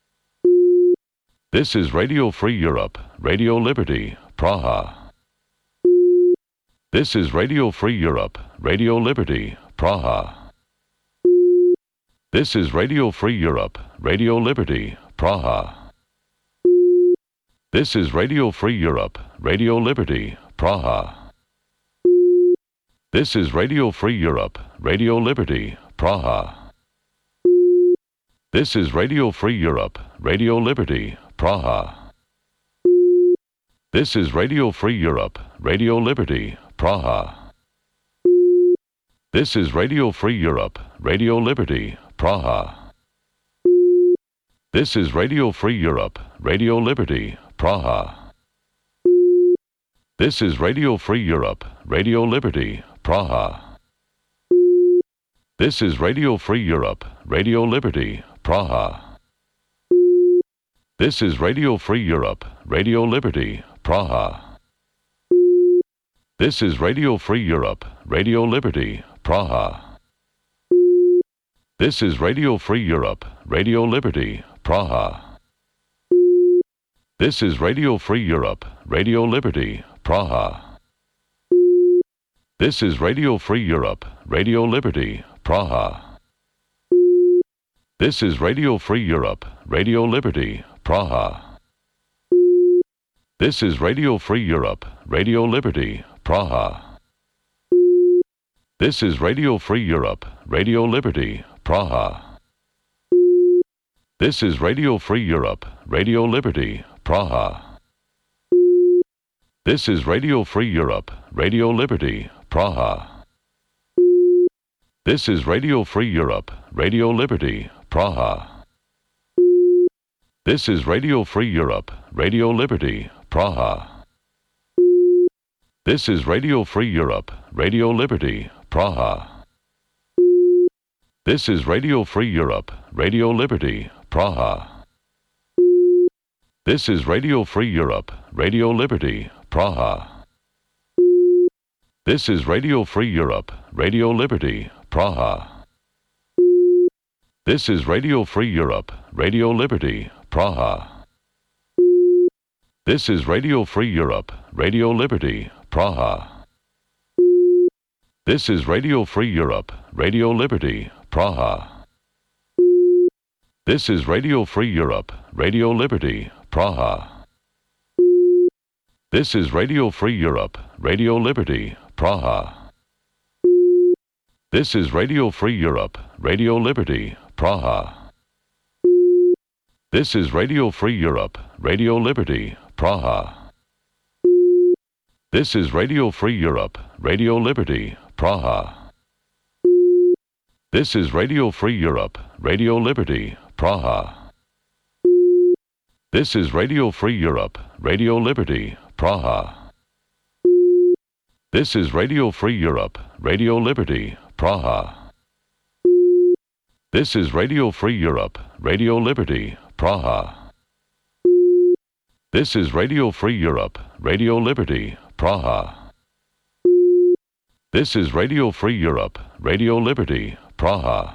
This is Radio Free Europe, Radio Liberty, Praha. This is Radio Free Europe, Radio Liberty, Praha. This is Radio Free Europe, Radio Liberty, Praha. This is Radio Free Europe, Radio Liberty, Praha. This is Radio Free Europe, Radio Liberty, Praha. This is Radio Free Europe, Radio Liberty, Praha. This is Radio Free Europe, Radio Liberty, Praha. This is Radio Free Europe, Radio Liberty, Praha. This is Radio Free Europe, Radio Liberty, Praha. This is Radio Free Europe, Radio Liberty, Praha. This is Radio Free Europe, Radio Liberty, Praha. This is Radio Free Europe, Radio Liberty, Praha. This is Radio Free Europe, Radio Liberty, Praha. This is Radio Free Europe, Radio Liberty, Praha. This is Radio Free Europe, Radio Liberty, Praha. This is Radio Free Europe, Radio Liberty, Praha. This is Radio Free Europe, Radio Liberty, Praha. This is Radio Free Europe, Radio Liberty, Praha. This is Radio Free Europe, Radio Liberty, Praha. This is Radio Free Europe, Radio Liberty, Praha. This is Radio Free Europe, Radio Liberty, Praha. This is Radio Free Europe, Radio Liberty, Praha. This is Radio Free Europe, Radio Liberty, Praha. This is Radio Free Europe, Radio Liberty, Praha. This is Radio Free Europe, Radio Liberty, Praha. This is Radio Free Europe, Radio Liberty, Praha. This is Radio Free Europe, Radio Liberty, Praha. This is Radio Free Europe, Radio Liberty, Praha. This is Radio Free Europe, Radio Liberty, Praha. This is Radio Free Europe, Radio Liberty, Praha. This is Radio Free Europe, Radio Liberty, Praha. This is Radio Free Europe, Radio Liberty, Praha. This is Radio Free Europe, Radio Liberty, Praha. This is Radio Free Europe, Radio Liberty, Praha. This is Radio Free Europe, Radio Liberty, Praha. This is Radio Free Europe, Radio Liberty, Praha. This is Radio Free Europe, Radio Liberty, Praha. This is Radio Free Europe, Radio Liberty, Praha. This is Radio Free Europe, Radio Liberty, Praha. This is Radio Free Europe, Radio Liberty, Praha. This is Radio Free Europe, Radio Liberty, Praha.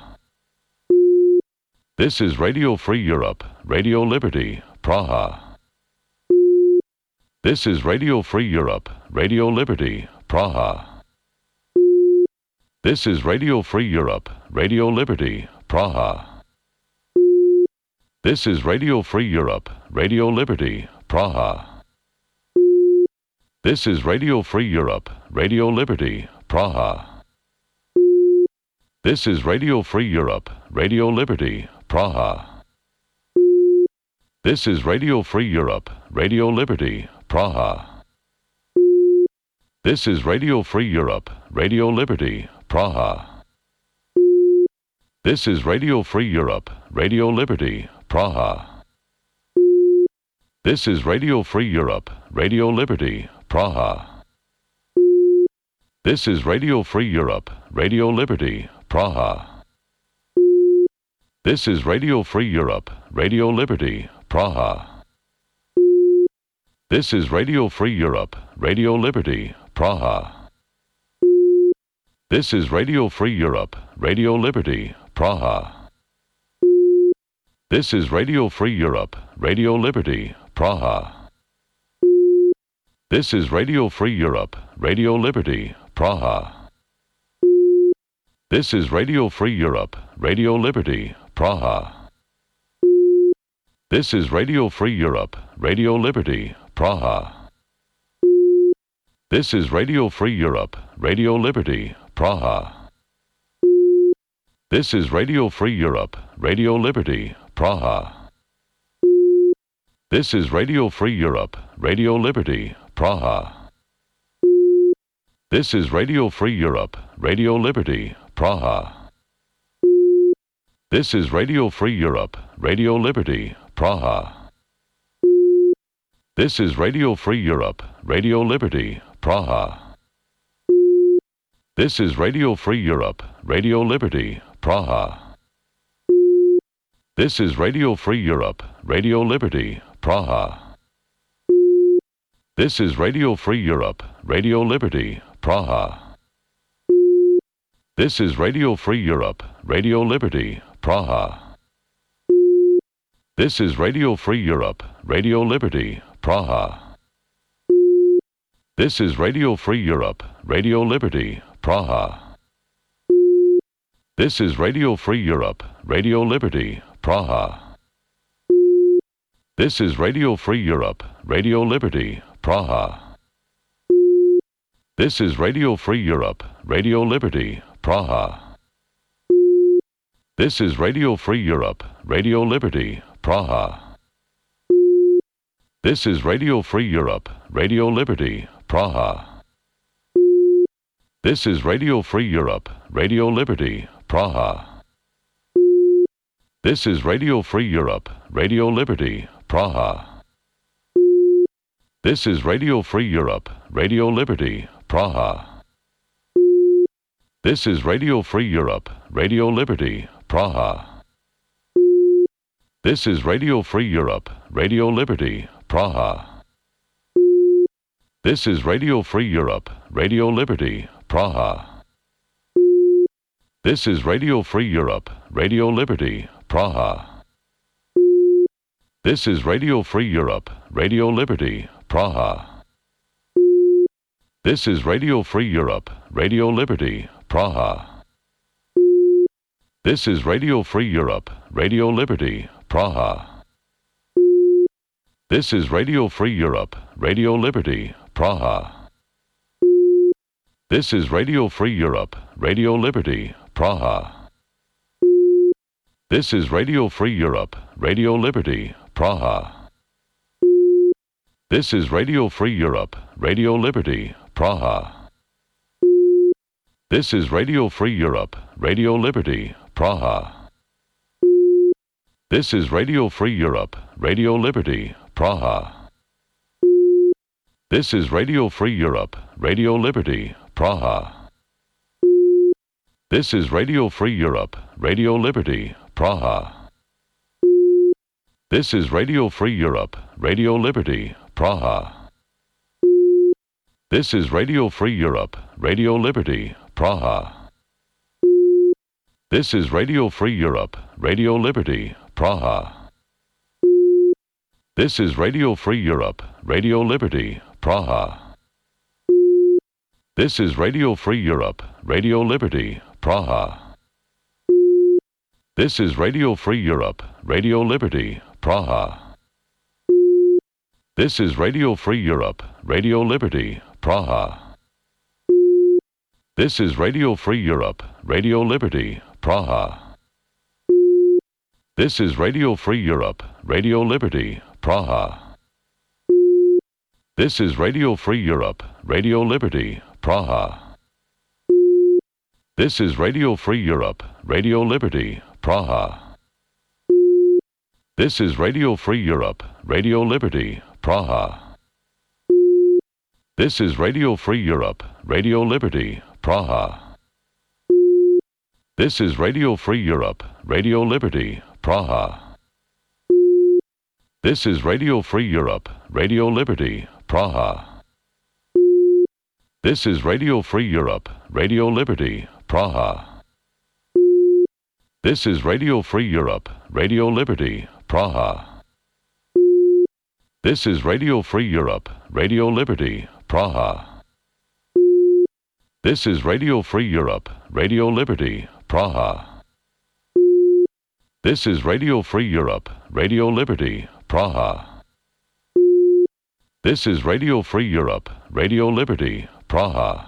This is Radio Free Europe, Radio Liberty, Praha. This is Radio Free Europe, Radio Liberty, Praha. This is Radio Free Europe, Radio Liberty, Praha. This is Radio Free Europe, Radio Liberty, Praha. This is Radio Free Europe, Radio Liberty, Praha. This is Radio Free Europe, Radio Liberty, Praha. This is Radio Free Europe, Radio Liberty, Praha. This is Radio Free Europe, Radio Liberty, Praha. This is Radio Free Europe, Radio Liberty, Praha. This is Radio Free Europe, Radio Liberty, Praha. This is Radio Free Europe, Radio Liberty, Praha. This is Radio Free Europe, Radio Liberty, Praha. This is Radio Free Europe, Radio Liberty, Praha. This is Radio Free Europe, Radio Liberty, Praha. This is Radio Free Europe, Radio Liberty, Praha. This is Radio Free Europe, Radio Liberty, Praha. This is Radio Free Europe, Radio Liberty, Praha. This is Radio Free Europe, Radio Liberty, Praha. This is Radio Free Europe, Radio Liberty, Praha. This is Radio Free Europe, Radio Liberty, Praha. This is Radio Free Europe, Radio Liberty, Praha. This is Radio Free Europe, Radio Liberty, Praha. This is Radio Free Europe, Radio Liberty, Praha. This is Radio Free Europe, Radio Liberty, Praha. This is Radio Free Europe, Radio Liberty, Praha. This is Radio Free Europe, Radio Liberty, Praha. This is Radio Free Europe, Radio Liberty, Praha. This is Radio Free Europe, Radio Liberty, Praha. This is Radio Free Europe, Radio Liberty, Praha. This is Radio Free Europe, Radio Liberty, Praha. This is Radio Free Europe, Radio Liberty, Praha. This is Radio Free Europe, Radio Liberty, Praha. This is Radio Free Europe, Radio Liberty, Praha. This is Radio Free Europe, Radio Liberty, Praha. This is Radio Free Europe, Radio Liberty, Praha. This is Radio Free Europe, Radio Liberty, Praha. This is Radio Free Europe, Radio Liberty, Praha. This is Radio Free Europe, Radio Liberty, Praha. This is Radio Free Europe, Radio Liberty, Praha. This is Radio Free Europe, Radio Liberty, Praha. This is Radio Free Europe, Radio Liberty, Praha. This is Radio Free Europe, Radio Liberty, Praha. This is Radio Free Europe, Radio Liberty, Praha. This is Radio Free Europe, Radio Liberty, Praha. This is Radio Free Europe, Radio Liberty, Praha. This is Radio Free Europe, Radio Liberty, Praha. This is Radio Free Europe, Radio Liberty, Praha. This is Radio Free Europe, Radio Liberty, Praha. This is Radio Free Europe, Radio Liberty, Praha. This is Radio Free Europe, Radio Liberty, Praha. This is Radio Free Europe, Radio Liberty, Praha. This is Radio Free Europe, Radio Liberty, Praha. This is Radio Free Europe, Radio Liberty, Praha. This is Radio Free Europe, Radio Liberty, Praha. This is Radio Free Europe, Radio Liberty, Praha. This is Radio Free Europe, Radio Liberty, Praha. This is Radio Free Europe, Radio Liberty, Praha. This is Radio Free Europe, Radio Liberty, Praha. This is Radio Free Europe, Radio Liberty, Praha. This is Radio Free Europe, Radio Liberty, Praha. This is Radio Free Europe, Radio Liberty, Praha. This is Radio Free Europe, Radio Liberty, Praha. This is Radio Free Europe, Radio Liberty, Praha. This is Radio Free Europe, Radio Liberty, Praha. This is Radio Free Europe, Radio Liberty, Praha. This is Radio Free Europe, Radio Liberty, Praha. This is Radio Free Europe, Radio Liberty, Praha. This is Radio Free Europe, Radio Liberty, Praha. This is Radio Free Europe, Radio Liberty, Praha. This is Radio Free Europe, Radio Liberty, Praha. This is Radio Free Europe, Radio Liberty, Praha. This is Radio Free Europe, Radio Liberty, Praha. This is Radio Free Europe, Radio Liberty, Praha. This is Radio Free Europe, Radio Liberty, Praha.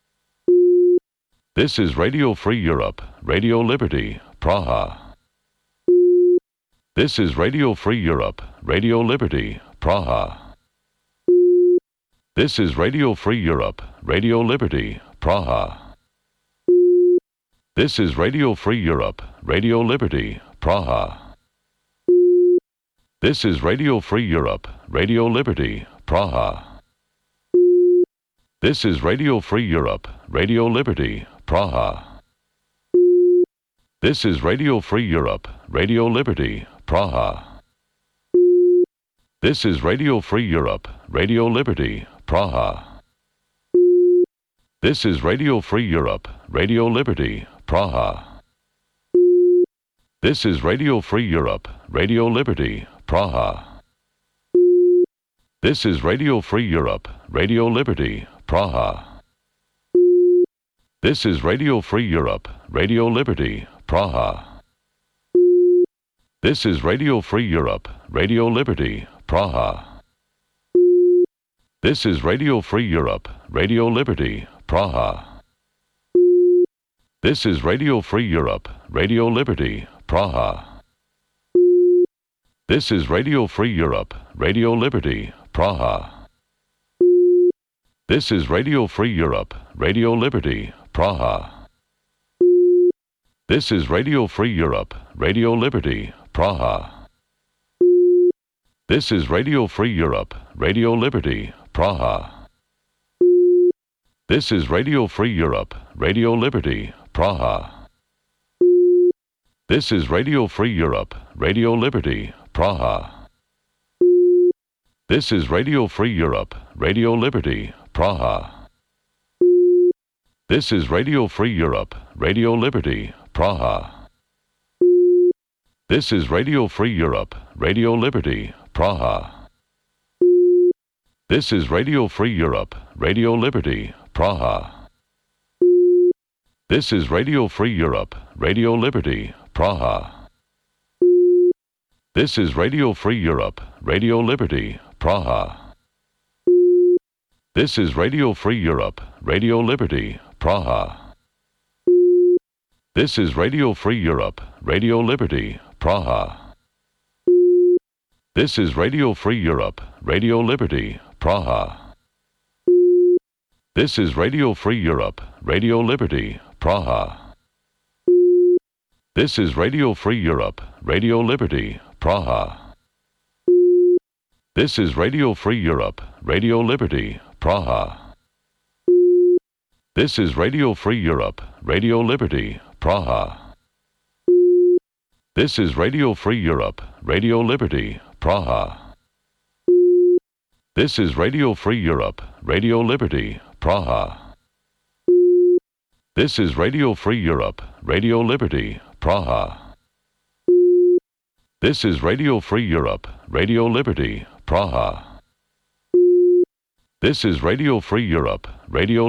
This is Radio Free Europe, Radio Liberty, Praha. This is Radio Free Europe, Radio Liberty, Praha. This is Radio Free Europe, Radio Liberty, Praha. This is Radio Free Europe, Radio Liberty, Praha. This is Radio Free Europe, Radio Liberty, Praha. This is Radio Free Europe, Radio Liberty, Praha. This is Radio Free Europe, Radio Liberty, Praha. This is Radio Free Europe, Radio Liberty, Praha. This is Radio Free Europe, Radio Liberty, Praha. This is Radio Free Europe, Radio Liberty, Praha. This is Radio Free Europe, Radio Liberty, Praha. This is Radio Free Europe, Radio Liberty, Praha. This is Radio Free Europe, Radio Liberty, Praha. This is Radio Free Europe, Radio Liberty, Praha. This is Radio Free Europe, Radio Liberty, Praha. This is Radio Free Europe, Radio Liberty, Praha. This is Radio Free Europe, Radio Liberty, Praha. This is Radio Free Europe, Radio Liberty, Praha. This is Radio Free Europe, Radio Liberty, Praha. This is Radio Free Europe, Radio Liberty, Praha. This is Radio Free Europe, Radio Liberty, Praha. This is Radio Free Europe, Radio Liberty, Praha. This is Radio Free Europe, Radio Liberty, Praha. This is Radio Free Europe, Radio Liberty, Praha. This is Radio Free Europe, Radio Liberty, Praha. This is Radio Free Europe, Radio Liberty, Praha. This is Radio Free Europe, Radio Liberty, Praha. This is Radio Free Europe, Radio Liberty, Praha. This is Radio Free Europe, Radio Liberty, Praha. This is Radio Free Europe, Radio Liberty, Praha. This is Radio Free Europe, Radio Liberty, Praha. This is Radio Free Europe, Radio Liberty, Praha. This is Radio Free Europe, Radio Liberty, Praha. This is Radio Free Europe, Radio Liberty, Praha. This is Radio Free Europe, Radio Liberty, Praha. This is Radio Free Europe, Radio Liberty, Praha. This is Radio Free Europe, Radio Liberty, Praha. This is Radio Free Europe, Radio Liberty, Praha. This is Radio Free Europe, Radio